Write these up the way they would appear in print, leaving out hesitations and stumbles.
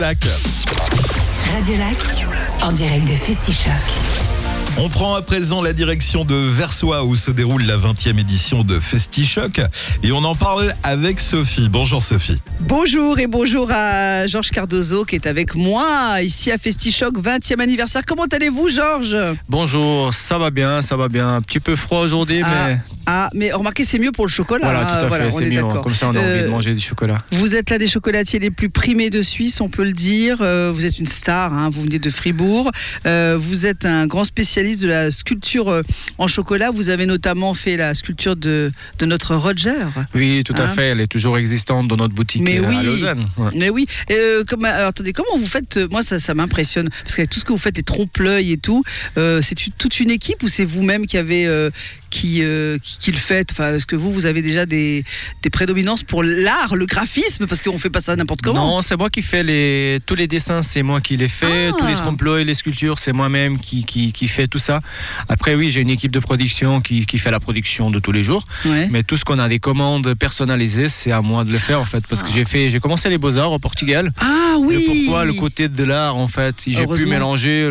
Radio Lac, en direct de Festichoc. On prend à présent la direction de Versoix où se déroule la 20e édition de Festichoc et on en parle avec Sophie. Bonjour Sophie. Bonjour et bonjour à Georges Cardozo qui est avec moi ici à Festichoc, 20e anniversaire. Comment allez-vous Georges ? Bonjour, ça va bien. Un petit peu froid aujourd'hui, mais... mais remarquez, c'est mieux pour le chocolat. Voilà, tout à fait, c'est mieux. D'accord. Comme ça, on a envie de manger du chocolat. Vous êtes l'un des chocolatiers les plus primés de Suisse, on peut le dire. Vous êtes une star, vous venez de Fribourg. Vous êtes un grand spécialiste de la sculpture en chocolat. Vous avez notamment fait la sculpture de notre Roger. Oui, tout à fait. Elle est toujours existante dans notre boutique à Lausanne. Ouais. Mais oui. Alors, attendez, comment vous faites ? Moi, ça m'impressionne. Parce qu'avec tout ce que vous faites, les trompe-l'œil et tout, c'est toute une équipe ou c'est vous-même qui avez... qui le fait. Enfin, est-ce que vous avez déjà des prédominances pour l'art, le graphisme, parce qu'on fait pas ça n'importe comment? Non, c'est moi qui fais tous les dessins, c'est moi qui les fais, tous les trompe-l'œil, les sculptures, c'est moi-même qui fait tout ça. Après, oui, j'ai une équipe de production qui fait la production de tous les jours, mais tout ce qu'on a des commandes personnalisées, c'est à moi de le faire en fait, parce que j'ai commencé les Beaux-Arts au Portugal. Ah oui. Et pourquoi le côté de l'art en fait, si j'ai pu mélanger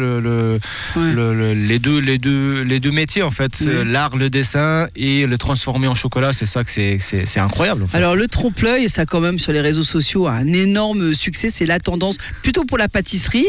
les deux métiers en fait, l'art, le dessin et le transformer en chocolat, c'est ça que c'est incroyable en fait. Alors le trompe-l'œil, ça quand même sur les réseaux sociaux a un énorme succès, c'est la tendance plutôt pour la pâtisserie.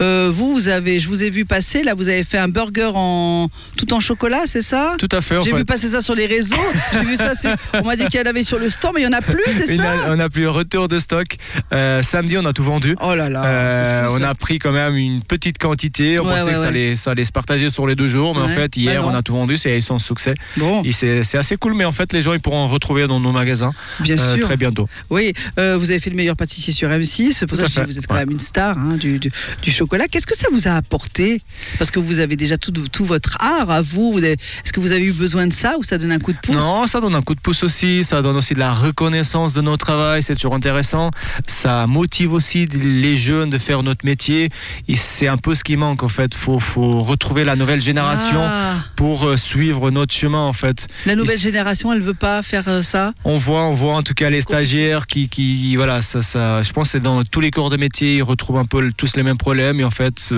Je vous ai vu passer là, vous avez fait un burger tout en chocolat, c'est ça? Tout à fait. J'ai vu passer ça sur les réseaux. J'ai vu ça on m'a dit qu'il y en avait sur le stand, mais il y en a plus, c'est ça? On a plus retour de stock. Samedi, on a tout vendu. Oh là là, on a pris quand même une petite quantité. On pensait que ça allait se partager sur les 2 jours, mais en fait hier on a tout vendu, c'est son succès. Bon. Et c'est assez cool, mais en fait les gens ils pourront retrouver dans nos magasins très bientôt. Oui, vous avez fait le meilleur pâtissier sur M6, c'est pour ça que vous êtes quand même une star du chocolat. Qu'est-ce que ça vous a apporté? Parce que vous avez déjà tout votre art à vous. Est-ce que vous avez eu besoin de ça ou ça donne un coup de pouce? Non, ça donne un coup de pouce aussi, ça donne aussi de la reconnaissance de notre travail, c'est toujours intéressant. Ça motive aussi les jeunes de faire notre métier et c'est un peu ce qui manque en fait. Faut retrouver la nouvelle génération pour suivre notre chemin en fait. La nouvelle génération, elle veut pas faire ça? On voit en tout cas les stagiaires qui voilà, ça, je pense que c'est dans tous les corps de métier, ils retrouvent un peu tous les mêmes problèmes et en fait ça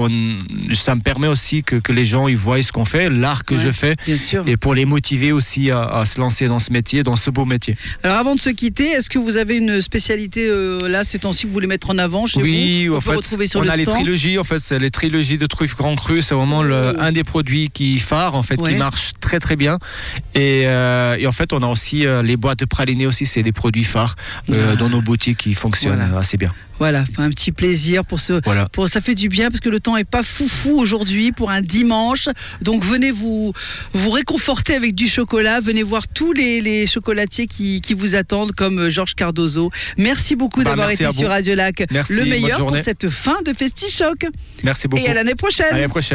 me permet aussi que les gens ils voient ce qu'on fait, l'art que je fais, bien sûr. Et pour les motiver aussi à se lancer dans ce métier, dans ce beau métier. Alors avant de se quitter, est-ce que vous avez une spécialité là ces temps-ci que vous voulez mettre en avant chez vous? Oui, en fait, on a les trilogies, en fait, c'est les trilogies de truffes Grand Cru, c'est vraiment un des produits qui phare en fait, qui marche très très bien. Et en fait, on a aussi les boîtes de pralinés aussi, c'est des produits phares dans nos boutiques qui fonctionnent assez bien. Voilà, un petit plaisir ça fait du bien parce que le temps est pas foufou aujourd'hui pour un dimanche. Donc venez vous réconforter avec du chocolat. Venez voir tous les chocolatiers qui vous attendent comme Georges Cardozo. Merci beaucoup d'avoir été sur Radio Lac. Merci, le meilleur pour cette fin de Festichoc. Merci beaucoup. Et à l'année prochaine.